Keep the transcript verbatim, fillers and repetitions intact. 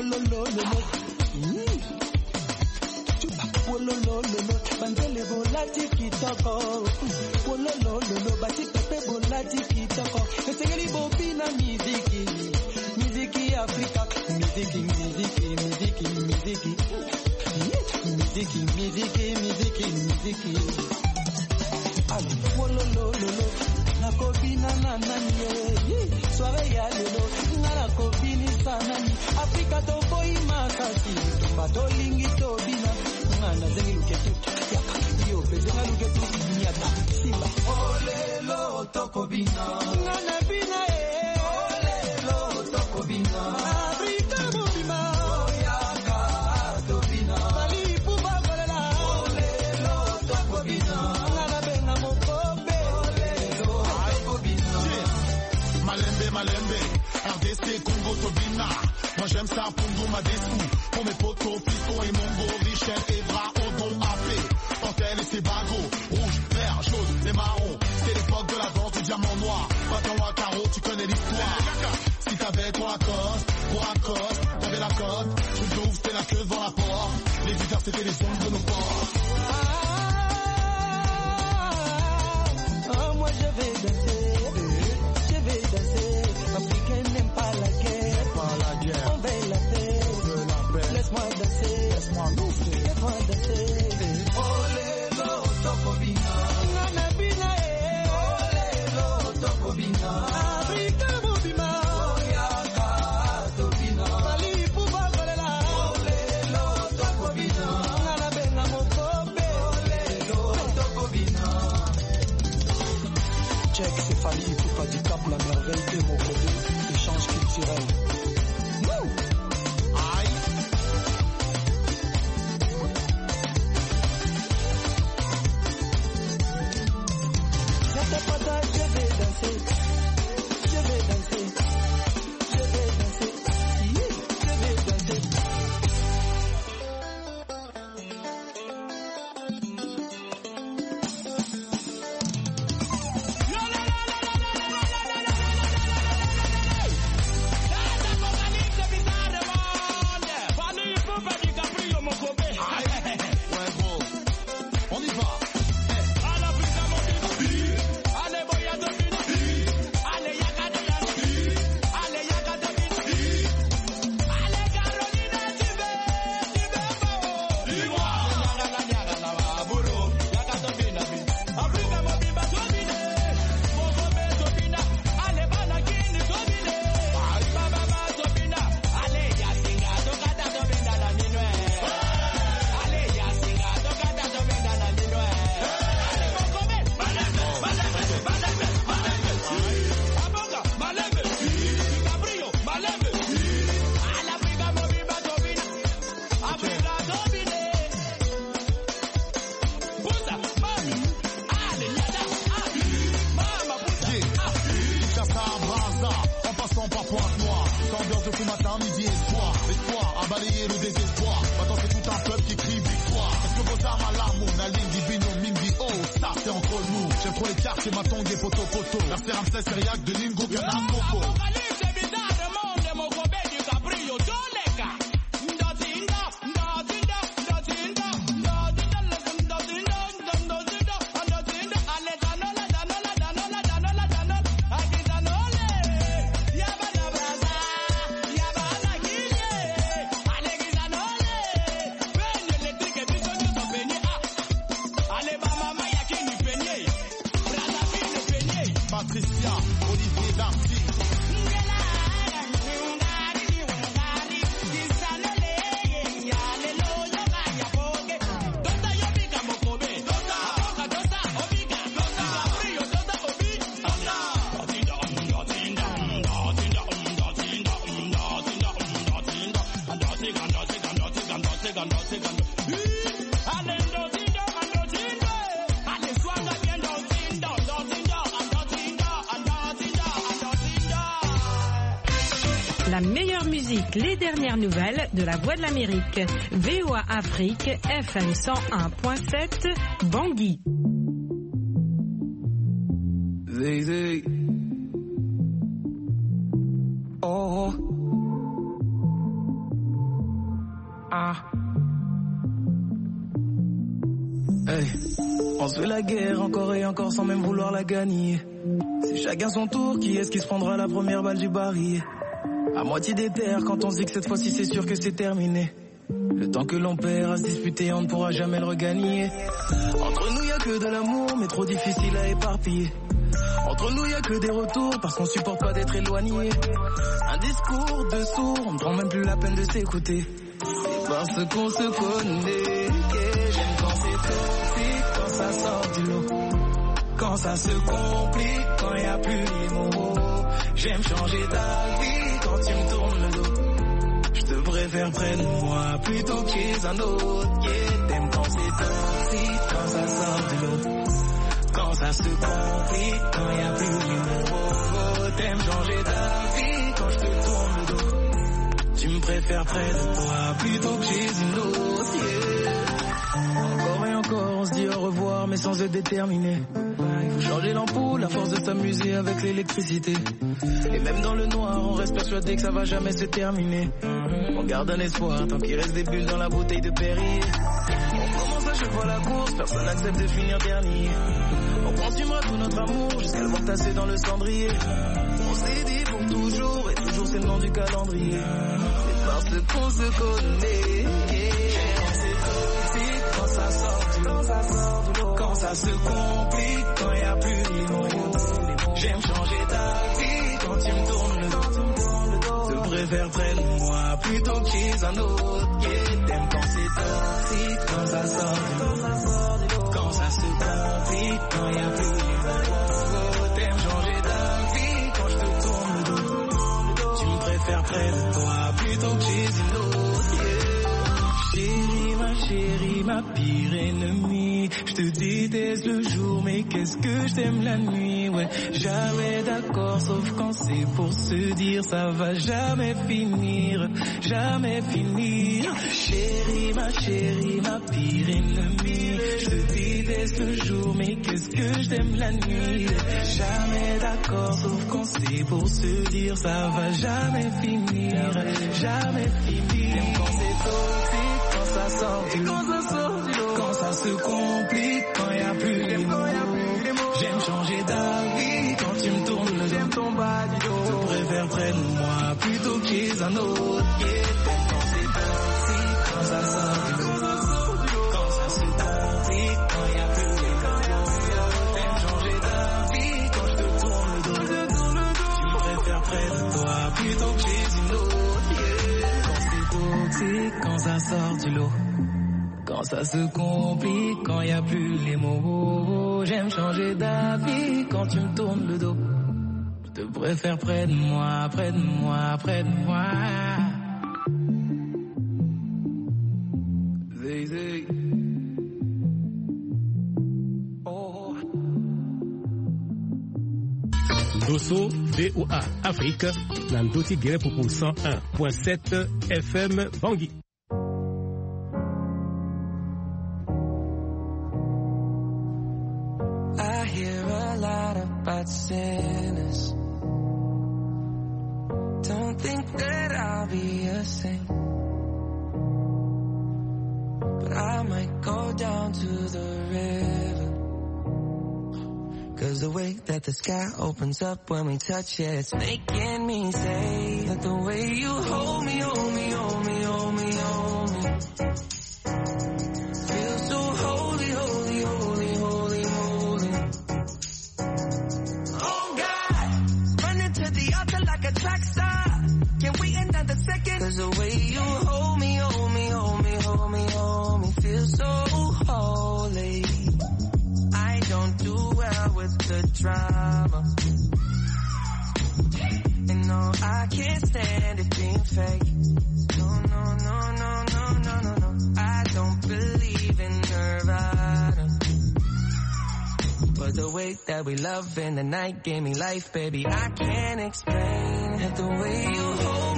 wololololo. Wololololo, bandele bola tikitoko. Wololololo, bati pepe bola tikitoko. Esengeli bobina miziki, miziki Afrika, miziki, miziki, miziki, miziki, miziki, miziki, miziki, miziki. Ali, wololololo, na kobina na nani ye, soirée ya lelo, ngara kobini sanani. Afrika to boy makasi, bato lingi to bina. Ngana zengi luketu yaka yo bezenga luketu nyata simba olelo tokobina ngana bina e olelo tokobina Afrika mobima yaka tobina bali puba kolela olelo tokobina ngana benga mokobe olelo tokobina Malembe Malembe R D C Congo tobina. Moi j'aime ça Pundu Madescu. Pour mes potos, Piston et Mongo, Richel, Evra, Odon, A P, Pantel et ses bagos, rouge, vert, jaune, et marron. C'est l'époque de la danse du diamant noir. Maintenant à carreau, tu connais l'histoire. Si t'avais ton Lacoste, ton Lacoste, t'avais la cote, tu te ouvres, c'était la queue devant la porte. Les visiteurs c'était les ombres de nos portes. Ah, oh, moi je vais danser, je vais danser. Africain n'aime pas la guerre, pas la guerre. On veut la paix. Laisse-moi danser, laisse-moi danser, laisse-moi danser. Olelo tokobina, ngana bina e. Olelo tokobina, Afrika mobima. Oyaka tobina, bali puba kolela. Olelo tokobina, ngana benga mokobe. Olelo tokobina. Check, c'est Fali Ipupa du Cap, la merveille de Mokobe. Échange culturel. La meilleure musique, les dernières nouvelles de la Voix de l'Amérique. V O A Afrique, F M cent un point sept, Bangui. Zay, oh. moi. Hey, on se fait la guerre encore et encore sans même vouloir la gagner. C'est chacun son tour, qui est-ce qui se prendra la première balle du barillet? À moitié des terres, quand on se dit que cette fois-ci c'est sûr que c'est terminé. Le temps que l'on perd à se disputer, on ne pourra jamais le regagner. Entre nous y a que de l'amour, mais trop difficile à éparpiller. Entre nous y a que des retours, parce qu'on supporte pas d'être éloigné. Un discours de sourd, on ne prend même plus la peine de s'écouter. C'est parce qu'on se connaît que j'aime quand c'est toxique, quand ça sort du lot. Quand ça se complique, quand y a plus les mots. J'aime changer ta vie quand tu me tournes le dos. Je te préfère près de moi plutôt que chez un autre. Yeah, t'aimes quand c'est toxique, quand ça sort du lot. Quand ça se complique, quand y a plus les mots. T'aimes changer ta vie quand je te tourne le dos. Tu me préfères près de toi plutôt que chez une autre. Yeah. Encore et encore, on se dit au revoir mais sans être déterminé. Il faut changer l'ampoule, à force de s'amuser avec l'électricité. Et même dans le noir, on reste persuadé que ça va jamais se terminer. On garde un espoir tant qu'il reste des bulles dans la bouteille de Perrier. On commence à chaque fois la course, personne n'accepte de finir dernier. On consumera tout notre amour jusqu'à le voir tasser dans le cendrier. On s'est dit pour toujours, et toujours c'est le nom du calendrier. C'est parce qu'on se connaît. Quand c'est toxique, quand ça sort du lot, ça sort du lot. Quand ça se complique, quand y a plus les mots. J'aime changer ta vie quand tu me tournes le dos. Je préfère près de moi plutôt que chez un autre. Yeah, t'aimes quand c'est toxique, quand ça sort du lot. Quand ça se complique, quand y a plus les mots. T'aimes changer ta vie quand je te tourne le dos. Tu me préfères près de toi plutôt que chez une autre. Yeah. Chérie, ma chérie, ma pire ennemie. Je te déteste le jour, mais qu'est-ce que je t'aime la nuit. Ouais, jamais d'accord, sauf quand c'est pour se dire ça va jamais finir, jamais finir. Chérie, ma chérie, ma pire ennemie. Je te déteste le jour, mais qu'est-ce que je t'aime la nuit. Jamais d'accord, sauf quand c'est pour se dire ça va jamais finir, jamais finir. Même quand c'est toxique, quand ça sort du lot, quand ça sort du lot, quand ça se complique, quand y a plus les mots. J'aime changer d'avis quand tu me tournes le dos. J'aime ton bas du dos. Je préfère près de moi plutôt que chez un autre. Yeah, t'aimes quand c'est toxique, quand ça sort du lot. Quand ça se complique, quand y a plus les mots. T'aimes changer d'avis quand je te tourne le dos. Tu me préfères près de toi plutôt que chez une autre. Yeah. Quand c'est toxique, quand ça sort du lot. Quand ça se complique, quand y a plus les mots. J'aime changer d'avis quand tu me tournes le dos. Je te préfère près de moi, près de moi, près de moi. Zay, zay. Oh. Dosso V O A Afrique, dans Doti Guerre pour cent un point sept F M Bangui. About sinners, don't think that I'll be a saint, but I might go down to the river, cause the way that the sky opens up when we touch it, it's making me say that the way you hold me, hold me, hold me, hold me, hold me, feels so holy, holy, holy, holy, holy. Track star, can't wait another second. Cause the way you hold me, hold me, hold me, hold me, hold me, feel so holy. I don't do well with the drama, and no, I can't stand it being fake. No, no, no, no, no, no, no, no. I don't believe in Nirvana, but the way that we love in the night gave me life, baby. I can't explain it. The way you hold